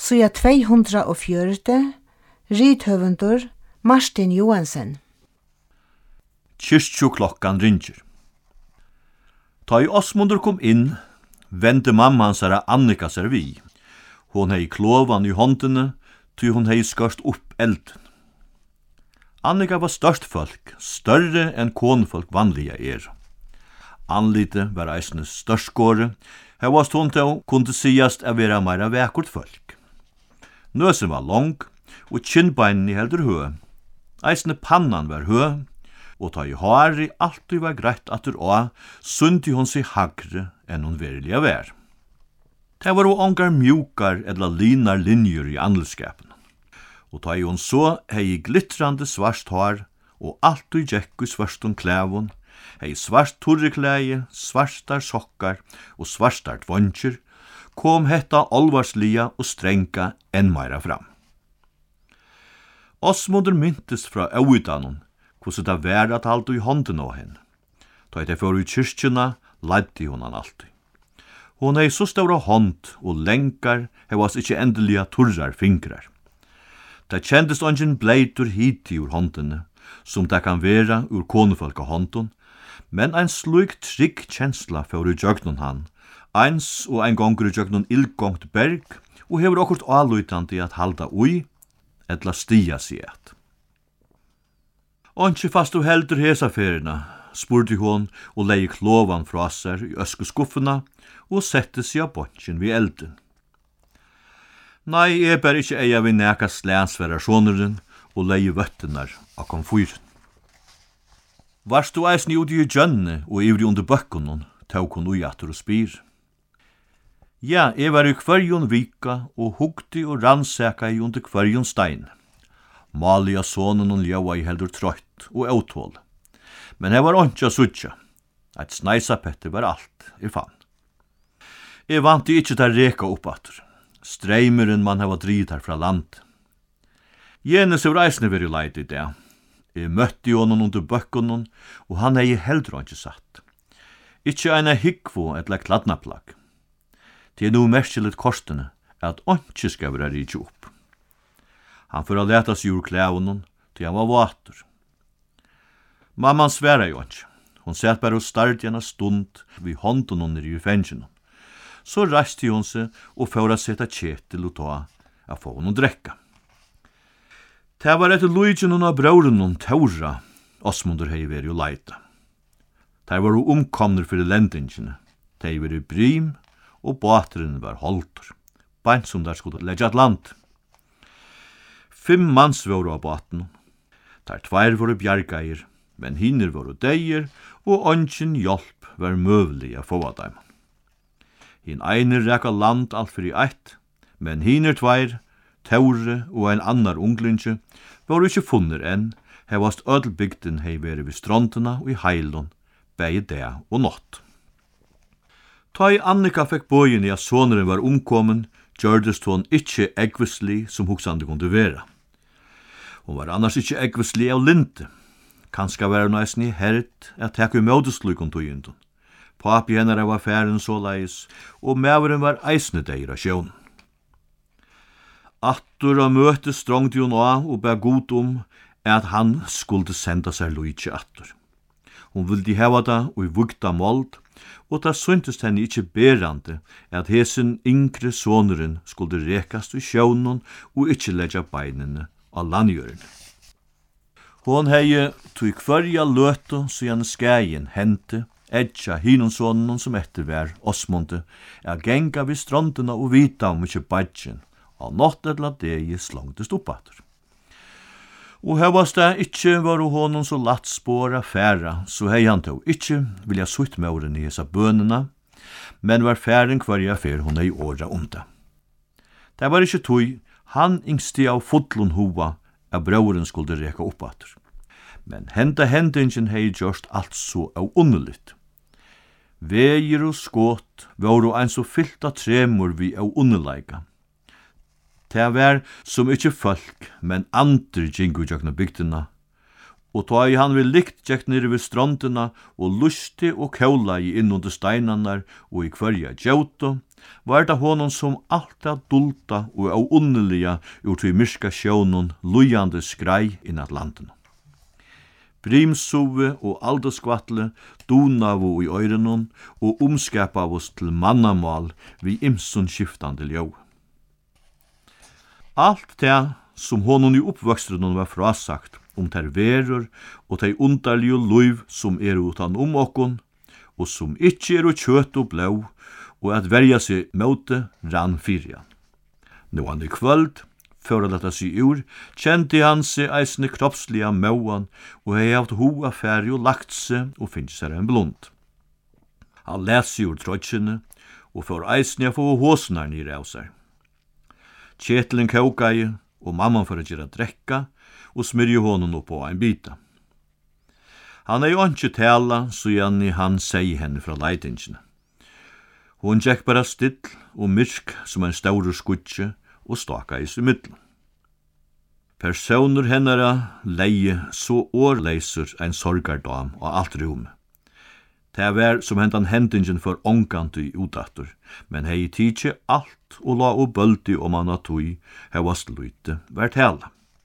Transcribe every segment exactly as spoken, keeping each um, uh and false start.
Sida tvei hundrað og fjøruti, rithøvundur Martin Johansen. Kyrkjuklokkan ringer. Ta i Åsmundur kom inn, vende mamma hansara Annika seg vi. Hon hei klovan i håndene, ty hon hei skørst opp elden. Annika var størst folk, større enn konfolk vanliga er. Anlite var eisne størskåre, her var stund til kunne sigast av vera meira vekkort folk. Nøsen var long, og kinnbeinene heldur hø. Eisne pannan var hø, og ta i hari alltid var greit atur å, sundi hon seg hagre enn hon verilige vær. Det var og ongar mjukar eller linar linjer i andelskapen. Og ta i hon så hei glittrande svart hår, og alltid gjekk i svarstun klævun, hei svart turreklæge, svartar sokkar og svartar tvonsjer, kom hetta alvarslia og strenga enn meira fram. Åsmundur myntist fra auidanon, hvordan det var at halda i hånden av henne. Da jeg for i kyrkjuna, leidde hon han alltid. Hon hei så stavra hånd, og lenkar hei was ikkje endeliga turrar fingrar. Det kjendest ongin bleitur hiti ur håndene, som det kan vera ur konefolka hånden, men ein slug trygg kjensla for i jøgnun han, eins og ein gongur i jøgnun ildgongt berg, og hefur okkurt alutandi at halda ui, etla stia sig et. Onki fast du heldur hesaferina, spurdi hon og lei klovan fra seg i øskeskuffuna og sette seg av bonkin vid elden. Nei, jeg ber ikkje eia vi neka slænsverra sjåneren og lei vøttenar av komfyren. Varst du eisni ute i gjønne og ivri under bøkkunnen, tåk hon ui atur og spyr. Ja, jeg var i kvarjon vika og hugti og rannsaka i under kvarjon stein. Mali av sonen og ljaua i heldur trøtt og autol. Men jeg var ontja sutja. Eit sneisapetter var alt, jeg fann. Jeg vant i ikkje der reka oppatur. Streimeren man hava drid her fra land. Jenes var eisne veri leit i det. Jeg møtti honom under bøkkunnen, og han hei heldur ontja satt. Ikkje eina higgvo etla kladnaplagg. Det er no merkeligt kostene at ontja skal vera rikje opp. Han fyrir a leta seg ur klævunnen til han var vater. Mamman sværa jo ontja. Hon sett bare og start gjerne stund vid hånden under i fengjen. Så reiste hon seg og fyrir a setta kjetil og ta a få hon å drekka. Det var etter luigen av brauren Taura, Åsmundur hei veri og leita. Det var jo omkomner fyrir lendingene. Det var i brim, og bateren var holder. Beint som der skulle legge et land. Fem manns var av baten. Der tveir var bjargeier, men hinner var deier, og ongen hjelp var møvelig å få av dem. Hinn einer reka land alt fyrir eitt, men hinner tveir, Taure og ein annar unglinje, var ikkje funner enn, hevast ødelbygden hei veri ved strandena og i heilun, begge det og nått. Ta i Annika fekk bøyen i at soneren var omkommen, gjørdest hon ikkje eggvislig som huksande kunde vera. Hon var annars ikkje eggvislig av linte. Kanska var hun eisni hert at tekku i mødeslukken tøyindun. Papi hennar var færen så leis, og mæveren var eisne deir av sjøvnen. Attur av møte strongde hon av og ber god om at han skulle senda seg luitje attur. Hon vildi heva det og i vugta mold, og det syntest henne ikkje berande at hesen yngre soneren skulle rekast i sjøvnen og ikkje leggja beinene av landgjørene. Hon hei tog kvarja løtu så gjerne skægen hente, edja hinonsonen som ettervær Åsmunde, er genga vid strandena og vita om ikkje badjen, og nått etla degi slangtest oppater. Og hevast det ikkje var honom så latt spåra færa, så hei han tog ikkje vilja sutt mauren i hesa bønena, men var færen kvarja fyr hon hei åra om det. Det var ikkje tog, han yngsti av fotlun hova, at brauren skulle reka oppater. Men henda hendingen hei gjørst alt så av underligt. Veier og skåt var ein så fyllt av tremor vi av underleika. Det var som ikkje folk, men andre gingu gjøkna bygdina. Og ta i han vil likt gjøk nere ved strandena og lusti og kaula i innunder steinarnar og i kvarja djauto, var det honom som alt er dulta og av underliga ur til myrska sjónon lujande skrei innat landen. Brimsove og alderskvattle donavu i øyrenon og omskapav oss til mannamal vi imsun skiftande ljó. Alt det som honom i oppvøkstrenon var frasagt om ter verur og tei undarlige luiv som er utan om okkon, og som ikkje er kjøtt og blå, og at verja seg møte rann fyrjan. Nå han i kvöld, for å leta seg ur, kjente han seg eisne kroppsliga mauan, og hei haft hoa færi og lagt seg og finnst seg en blund. Han let seg ur trøtsjene, og for eisne a få håsnar nere av seg. Kjetelen kaukai, og mamman for å gjøre drekka, og smyrje honom opp på ein bita. Han er jo ikke tala, så Janni han seg henne fra leitingene. Hon gikk bara still og myrk som en staurur skutje og staka i sig middel. Personer hennara leie så årleiser ein sorgardam og alt rum. Det var som hentan hendingen for ongantu utattur, men hei tidsi alt og la og bølti om han at hui heva sluite var tala.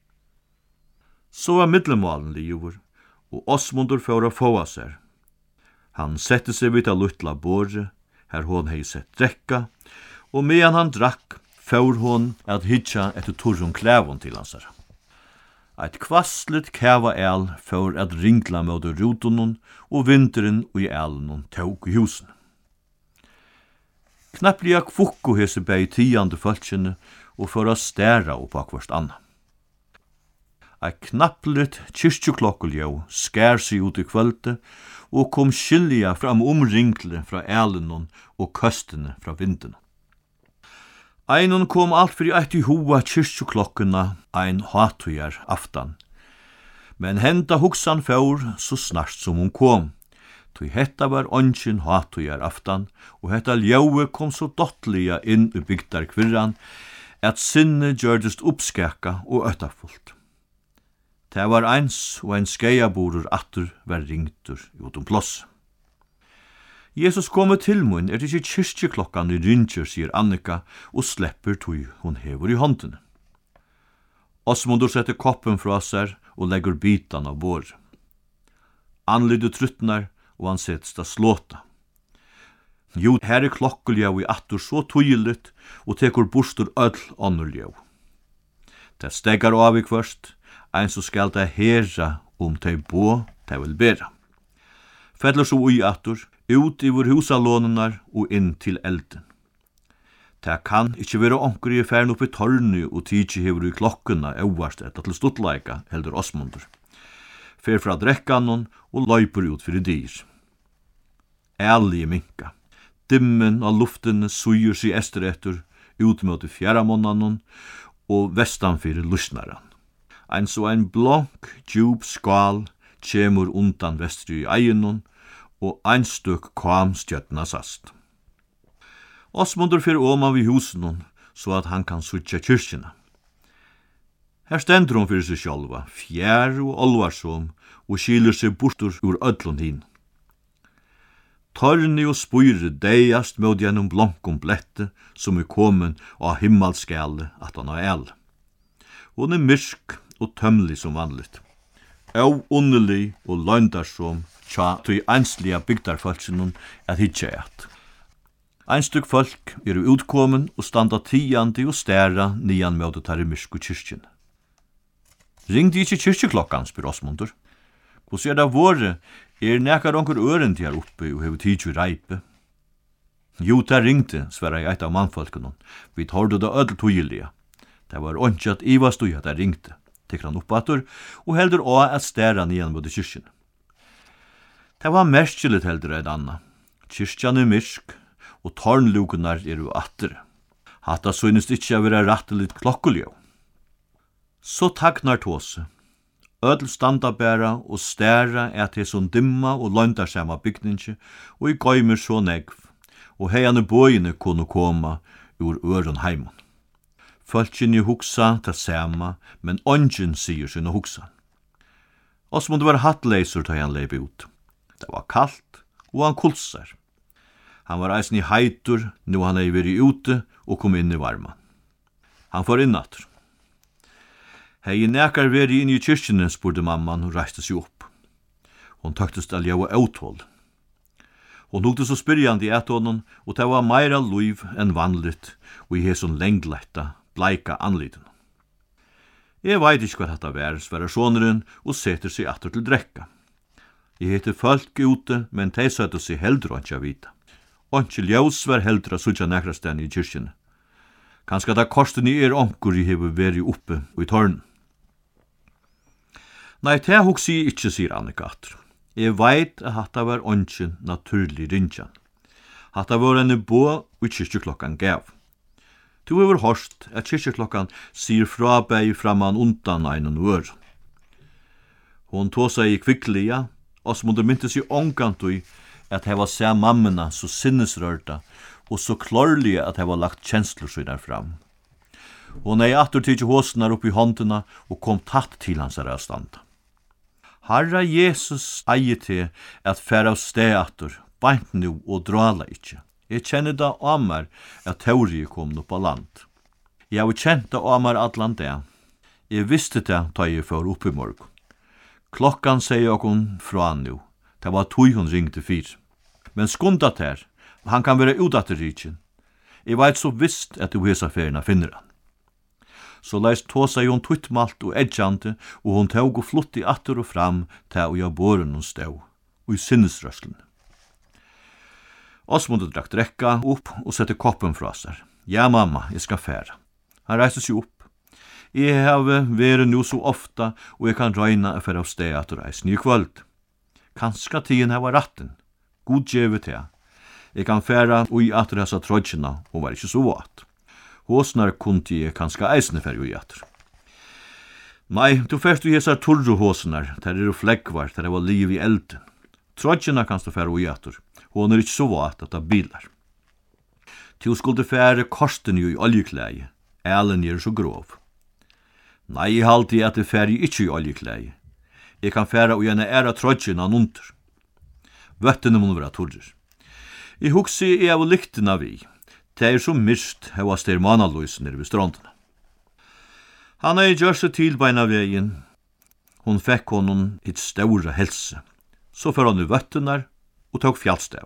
Så var middelmalen liver, og Åsmundur fór a fåa seg. Han sette seg vidt a luttla båre, her hon hei sett drekka, og medan han drakk, fór hon at hitja etter torrun klævun til hansar. Eit kvastlet kæva el fór at ringla mot rutunun, og vinteren og i elnun tåg i husen. Knapplega kvukku hese bei tiande fölkjene, og fór a stæra opp akvarst anna. Eit knapplet kyrkjuklokkuljó skær seg ut i kvölde, og kom skilja fram omringle fra elnun og køstene fra vinden. Einon kom alt fyrir eitt i hoa kyrkjuklokkuna ein hatujar aftan. Men henda hugsan fór så snart som hon kom. Tui hetta var ongin hatujar aftan, og hetta ljói kom så dottliga inn i bygdar kvirran, at sinne gjørdist uppskaka og øttafullt. Det var eins og ein skeiaborur atur var ringtur utom ploss. Jesus kom til mun, er det ikke kyrkjeklokkan i ringer, sier Annika, og slepper tui hon hever i hånden. Åsmundur setter koppen fra seg og legger bitan av bår. Anlydet truttnar, og han settes da slåta. Jo, her er klokkulja i atur så tøyeligt, og tekur bostur öll annurljau. Det stegar av i kvørst, ein så skal det hera om tei bå tei vil bera. Fettler så ui atur, ut i vår husalånenar og inn til elden. Det kan ikkje være onkur i færen oppi torni og tidsi hever i klokkuna auvarst etter til stuttleika, heldur Åsmundur. Fer fra drekkanon og løyper ut fyrir dyr. Ælige minka. Dimmen av luftene suger seg ester etter ut mot fjæramonnanon og vestanfyrir lusnaran. Ein så ein blank, djup skal kjemur undan vestri i eienon, og ein støk kam stjøtna sast. Åsmundur fyrir oman vi husenon, så at han kan sutja kyrkjena. Her stendur hon fyrir seg sjálva, fjær og olvarsom, og skilir seg bortur ur öllun hin. Torni og spyrir deiast med gjennom blankum blette, som er komin av himmalskale at han har el. Hon er myrk og tømlig som vanligt. Au underlig og løgndarsom tja tui einsliga bygdarfalsinun at hitja eit. Einstug folk er utkomen og standa tiandi og stæra nian møte tar i myrsku kyrkjen. Ringdi ikkje kyrkjeklokkan, spyr Åsmundur. Hvor er det våre, er nekar onkur ørendi her oppe og hefur tidju reipe? Jo, der ringte, sverra eit av mannfolkenun. Vi tårdu det ödel tøyelige. Det var onki at ivast ui at der ringte. Tekker han oppatur, og heldur å at stæra nian mot kyrkjen. Det var merkjeligt heldur eit anna. Kyrkjan er myrsk, og tårnlukunar er jo atter. Hatta synest ikkje a vera ratteligt klokkuljó. Så tagnar tåse. Ødel standa bæra og stæra at det som dimma og løndarsama bygningi, og i gøymer så negv, og heiane bøyene kunne koma ur øren heimon. Fölkjini hugsa ta sama, men ongin sier sinna hugsa. Åsmundur var hattleisur ta han leip ut. Det var kallt, og han kulsar. Han var eisen i heitur, nu han hei væri ute og kom inn i varma. Han får innatur. Hei nekar veri inn i kyrkjene, spurte mamman og reiste seg opp. Hon tøktest al jau autol. Hon hugde så spyrjandi at honom, og det var meira luiv enn vanligt, og i hesson lengletta, bleika anliten. Jeg veit ikkje hva dette vær, svarar soneren, og setter seg atter til drekka. Jeg heter folk ute, men de søtte seg heldre ikke av vita. Onkel ljós var heldre av sutja nekrasten i kyrkjene. Kanskje da korsten i er onkur i hever veri oppe og i tårnen. Nei, det hugg sier ikkje, sier Annika atter. Jeg veit at hatta var onkin naturlig rinjan. Hatta var enn bo og kyrkjeklokkan gav. Du hever horst at kyrkjeklokkan sier frabæg framan undan einan ør. Hon tåsa i kvikklia, og som under mynte seg omgant ui at heva se mammina så sinnesrørta og så klorlige at heva lagt kjenslor seg fram. Hon ei atter tidsi håsnar opp i håndena og kom tatt til hans standa. Herra Jesus eier til at færa av steater, beint nu og drala ikkje. Jeg kjenner da amar at teori kom opp av land. Jeg har kjent da amar atlan det. Jeg visste det da jeg får opp i morgen. Klokkan sier okon fra nu. Det var tog hun ringte fyr. Men skundat her, han kan være udatter rikjen. Jeg veit så visst at du hesa ferina finner han. Så leist tåsa hon tuttmalt og edjante, og hon tåg og flutti atter og fram til å gjøre båren hon stå, og i sinnesrøslen. Åsmund drakk drekka opp og sette koppen fra seg. Ja, mamma, jeg skal færa. Han reiste seg opp. Jeg har vært nu så ofta, og jeg kan røyna å færa av sted at reise ny kvöld. Kanskje tiden her var ratten. God djeve til. Jeg kan færa ui at reisa trødgjena, og var ikke så våt. Håsnar kunde jeg kanskje eisne færa ui at. Nei, du færst ui hesar turru håsnar, der er fleggvar, der var liv i elden. Trødgjena kanst du færa ui at. Hon er ikke så våt at det bilar. Til skulle fære korsten jo i oljeklæge. Elen er så grov. Nei, jeg halte at det fære ikke i oljeklæge. Jeg kan fære og gjerne æra trødgjena nunter. Vøttene må være turrer. Jeg hugsi jeg av lyktena vi. Det er så myrst heva styr manaløysen nere ved strandene. Han er gjør seg til beina vegin. Hon fekk honom et ståra helse. Så får han i vøttene og tok fjallstav.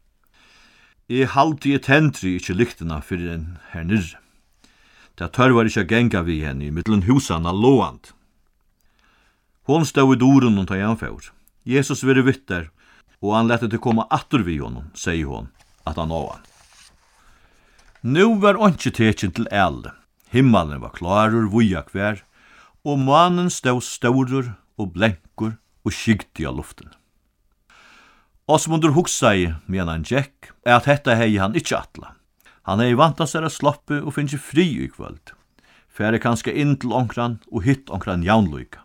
Jeg halte i tentri ikkje lyktena fyrir en her nirre. Det tørvar ikkje genga vi henne i middelen husana loand. Hon stod i doren og ta han fyrir. Jesus vire vitter, og han lette til koma atter vi honom, sier hon, at han av han. Nu var ikkje tekjen til elde. Himmelen var klarur, vuja kvar, og mannen stod staurur og blenkur og skygti av luften. Åsmundur hugsa i, men han gikk, er at hetta hei han ikkje atla. Han hei vanta seg å sloppe og finnje fri i kvöld. Fære kanskje inn til onkran og hitt onkran jaunluika.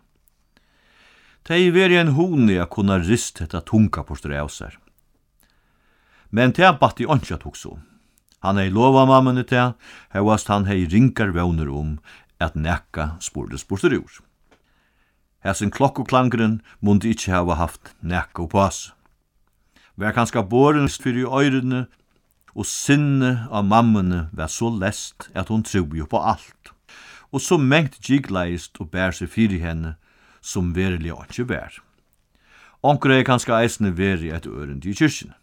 Tei veri en honi a kunna rist hetta tunga postur av seg. Men tei batti onkja hugsa om. Han hei lova mammene tei, hevast han hei ringar vauner om at nekka spurdes postur ur. Hesin klokkoklangren mundi ikkje hava haft nekka oppas. Vær kanskje båren fyrir i øyrene, og sinne av mammene var så lest at hon troi på alt, og så mengt gigleist og bær seg fyrir henne, som verilig ikke vær. Onker er kanskje eisne veri et ørende i kyrkjene.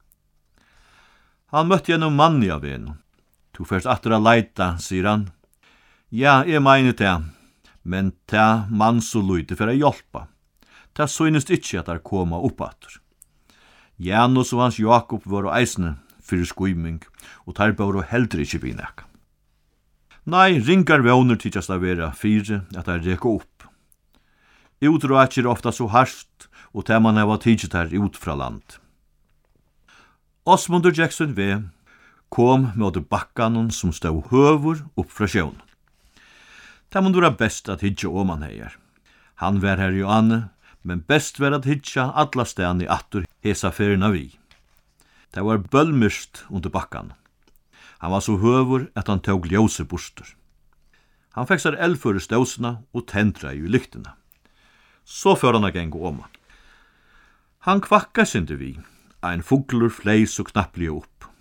Han møtte gjennom mann av en. To først atter a leita, sier han. Ja, jeg mener det, men det mann så løyde for å hjelpe. Det synest ikkje at det koma opp atter. Janus og hans Jakob var eisne fyrir skuiming, og tar bare heldre ikkje binekka. Nei, ringar vauner tidsast av vera fire at det reka opp. Utråkjer ofta så harsht, og det man hava tidset her ut fra land. Åsmundur Jackson V kom med bakkanon som stod høvur opp fra sjøen. Det må være best at hitja oman heier. Han var her i anne, men best var at hitja alla stedene i attur hesa ferina vi. Det var bølmyrst under bakkan. Han var så høvur at han tog ljøse bostur. Han fekk seg eldføre støvsena og tendra i lyktena. Så før han geng om. Han kvakka sindi vi. Ein fuglur fleis og knapplige opp.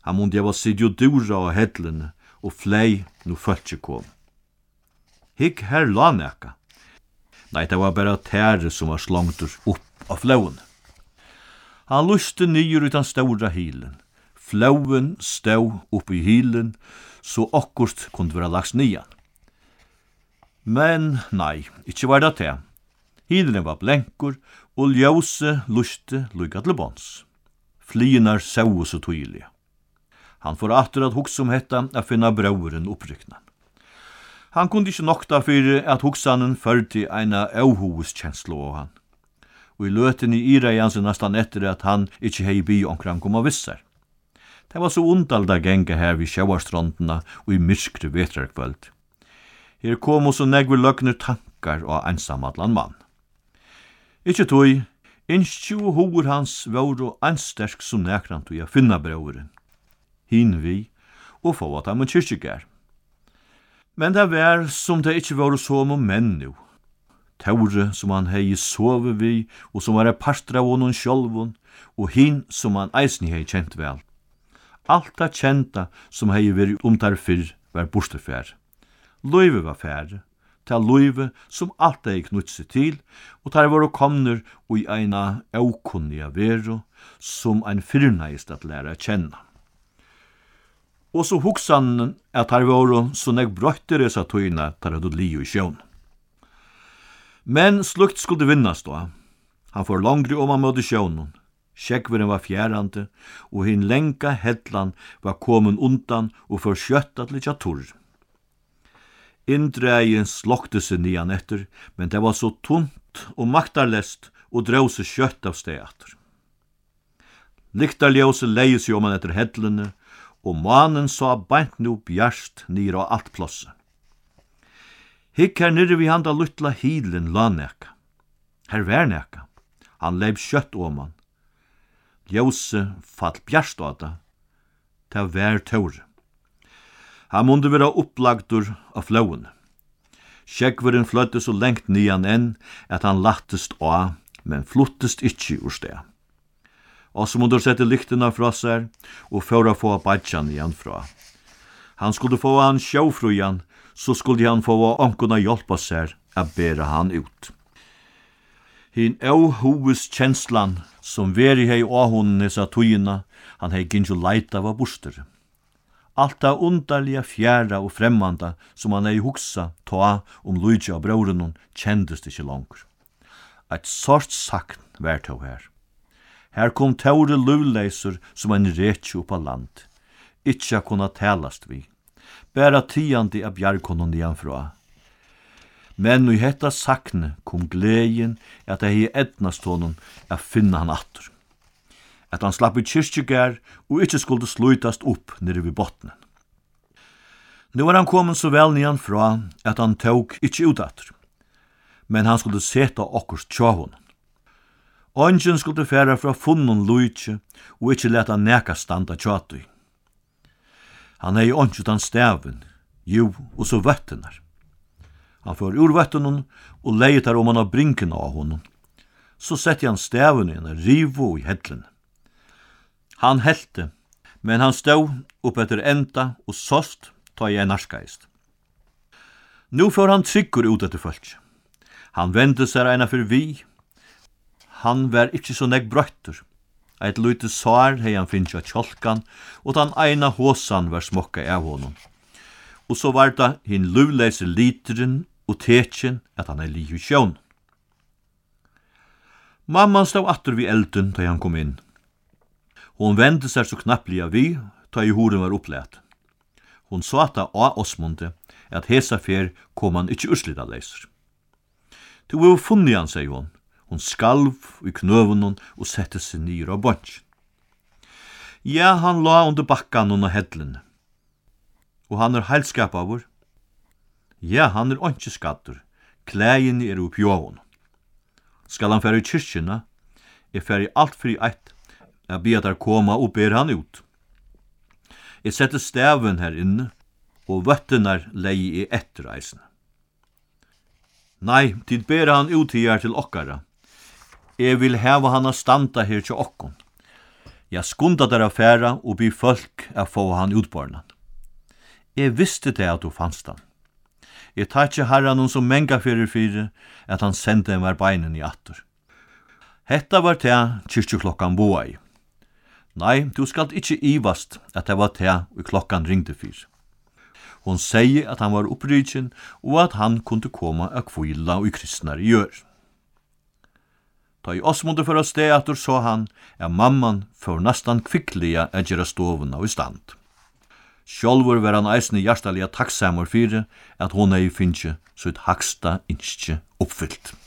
Han måtte jeg var sidde og dura av hedlene, og flei nu følge kom. Hikk her la nekka. Nei, det var bara tære som var slongtur opp av flåen. Han luste nyer utan stora hilen. Flåen stå opp i hilen, så akkurst kunne være lagt nian. Men nei, ikkje var det det. Hilen var blenkur, og ljøse luste lukka til båns. Flienar sau så tydelig. Han får atter at hugsa om hetta at finna brauren opprykna. Han kunde ikkje nokta fyrir at hugsanen førti eina auhuskjenslo av han. Og i løten i ira i hans nastan etter at han ikkje hei bi omkring kom av vissar. Det var så undalda genga her vid sjáarstrondina og i myrskri vetrarkvöld. Her kom så negver løgner tankar og einsamadlan mann. Ikkje tøy, innskju og hovur hans var og einsterk som nekrant og ja finna brauren. Hin vi, og få at han med kyrkjegar. Men det var som det ikkje var som om menn nu. Taure som han hei sove vi, og som var partra av honom sjolvun, og hin som han eisni hei kjent vel. Alt det kjenta som hei veri omtar fyrr var borstefær. Løyve var færre, til løyve som alt hei knutt seg til, og der var komner og i eina aukunniga veru, som ein fyrrneist at læra kjenna. Og så hugsan at her var så nek brøyter esa tøyna tar at li i sjøen. Men slukt skulle vinnas då. Han får langri om han møtte sjøen. Skjeggveren var fjærande, og hin lenka hedlan var komin undan og for skjøtt at litja torr. Indreien slokte seg nian etter, men det var så tunt og maktarlest og drøv seg skjøtt av steater. Liktarljøse leie seg om han etter hedlene, og mannen sa beint nu bjarst nir av alt plosset. Hikk her nirre vi handa luttla hilen la neka. Her vær neka. Han leib skjøtt om han. Ljøse fall bjarst av det. Ta vær tåre. Han måtte være opplagdur av flåen. Skjeggveren fløtte så lengt nian enn at han lattest av, men fluttest ikkje ur sted. Og så måtte sette lyktina fra seg, og fåra få badjan igjen fra. Han skulle få han sjåfrujan, så skulle han få omkuna hjelpa seg a bera han ut. Hin auhuves kjenslan, som veri hei åhunnen nesa tøyina, han hei ginnju leita var borster. Alt det underliga fjæra og fremmanda som han hei hugsa ta om Luigi og braurenon kjendest ikkje langer. Eit sort sakn vær tå her. Her kom taure luvleisur som en rekje oppa land. Ikkje kunna talast vi. Bæra tiandi av bjarkonon nianfra. Men i hetta sakne kom gleien at det hei ednast honom a finna han atter. At han slapp i kyrkjegar og ikkje skulle slutast opp nere vid bottnen. Nu var han kommet så vel nianfra at han tok ikkje ut atter. Men han skulle seta okkurs tja honom. Ongen skulle færa fra funnon luitje, og ikkje leta neka standa tjatui. Han hei ongen utan staven, jo, og så vøttenar. Han får ur vøttenon, og leitar om han av brinken av honom. Så sette han staven i en rivo i hedlen. Han helte, men han stå opp etter enda og sost ta i en narskaist. Nu får han tryggur ut etter fölk. Han vendte seg eina for vi. Han var ikkje så nek brøttur. Eit lute sår hei han finnst av kjolkan, og den eina håsan var smokka av honom. Og så var det hin luvleise literen og tekjen at han er li i sjøen. Mamman stod atter vid elden da han kom inn. Hon vendte seg så knapplega vi, da i horen var opplæt. Hon sa at av Åsmunde at hesa fer kom han ikkje urslita leiser. Du var funnig han, sier hon. Hon skalv i knøvunnen og sette seg nyr av bunch. Ja, han la under bakkan under hedlen. Og han er heilskap av vår. Ja, han er ikke skaddur. Klægen er oppi av hon. Skal han fære i kyrkjena, er fære alt fri eit, jeg be at der koma og ber han ut. Jeg setter staven her inne, og vøttenar leie i etterreisen. Nei, tid ber han ut her til okkara. Jeg vil heva han a standa her til okkon. Jeg skunda der affæra og by folk a få han utbornan. Jeg visste det at du fannst han. Jeg tar ikke herran som menga fyrir fyrir at han sendte en var beinen i atter. Hetta var det kyrkjeklokkan boa i. Nei, du skal ikkje ivast at det var det og klokkan ringde fyr. Hon sier at han var opprydgen og at han kunde koma a kvila og i kristnar i gjør. Da i oss måtte for oss det at du så han, er mamman for nastan kvikkliga a gjera stovuna i stand. Sjálvur var han eisne hjertaliga takksamur fyrir at hon hei finnje sitt haksta innskje oppfyllt.